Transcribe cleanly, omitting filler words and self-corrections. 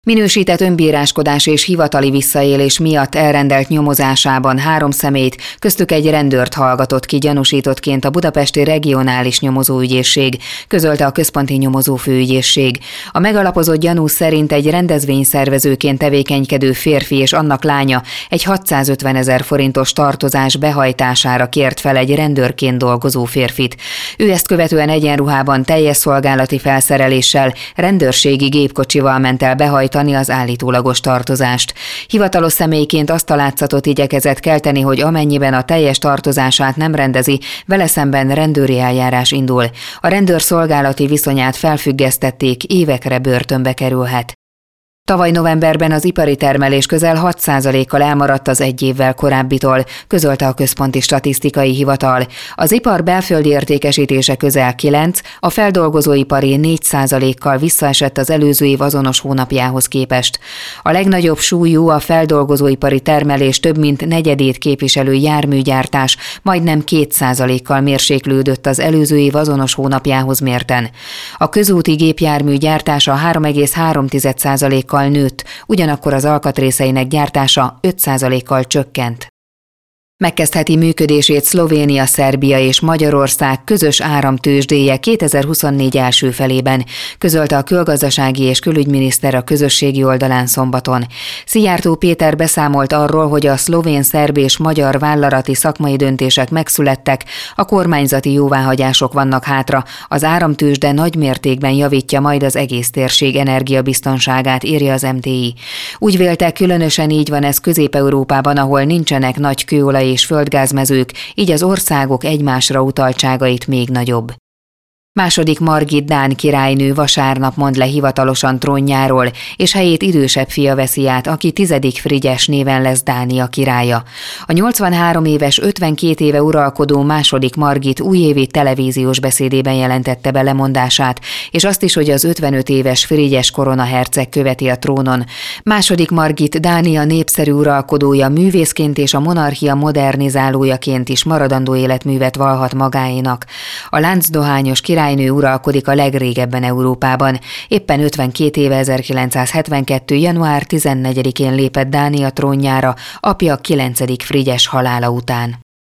Minősített önbíráskodás és hivatali visszaélés miatt elrendelt nyomozásában 3 személyt, köztük egy rendőrt hallgatott ki gyanúsítottként a Budapesti Regionális Nyomozóügyészség, közölte a Központi Nyomozófőügyészség. A megalapozott gyanú szerint egy rendezvényszervezőként tevékenykedő férfi és annak lánya egy 650 000 forintos tartozás behajtására kért fel egy rendőrként dolgozó férfit. Ő ezt követően egyenruhában, teljes szolgálati felszereléssel, rendőrségi gépkocsival ment el behajtani az állítólagos tartozást. Hivatalos személyként azt a látszatot igyekezett kelteni, hogy amennyiben a teljes tartozását nem rendezi, vele szemben rendőri eljárás indul. A rendőr szolgálati viszonyát felfüggesztették, évekre börtönbe kerülhet. Tavaly novemberben az ipari termelés közel 6%-kal elmaradt az egy évvel korábbitól, közölte a Központi Statisztikai Hivatal. Az ipar belföldi értékesítése közel 9%, a feldolgozóipari 4%-kal visszaesett az előző év azonos hónapjához képest. A legnagyobb súlyú a feldolgozóipari termelés több mint negyedét képviselő járműgyártás majdnem 2%-kal mérséklődött az előző év azonos hónapjához mérten. A közúti gépjármű gyártása 3,3%-kal nőtt, ugyanakkor az alkatrészeinek gyártása 5%-kal csökkent. Megkezdheti működését Szlovénia, Szerbia és Magyarország közös áramtőzsdéje 2024 első felében, közölte a külgazdasági és külügyminiszter a közösségi oldalán szombaton. Szijjártó Péter beszámolt arról, hogy a szlovén, szerb és magyar vállalati szakmai döntések megszülettek, a kormányzati jóváhagyások vannak hátra, az áramtőzsde nagy mértékben javítja majd az egész térség energiabiztonságát, írja az MTI. Úgy vélte, különösen így van ez Közép-Európában, ahol nincsenek nagy kőolaj és földgázmezők, így az országok egymásra utaltságait még nagyobb. II. Margit dán királynő vasárnap mond le hivatalosan trónjáról, és helyét idősebb fia veszi át, aki 10. Frigyes néven lesz Dánia királya. A 83 éves, 52 éve uralkodó II. Margit újévi televíziós beszédében jelentette be lemondását, és azt is, hogy az 55 éves Frigyes koronaherceg követi a trónon. II. Margit Dánia népszerű uralkodója, művészként és a monarchia modernizálójaként is maradandó életművet vallhat magáénak. A láncdohányos királynő uralkodik a legrégebben Európában. Éppen 52 éve 1972. január 14-én lépett Dánia trónjára, apja 9. Frigyes halála után.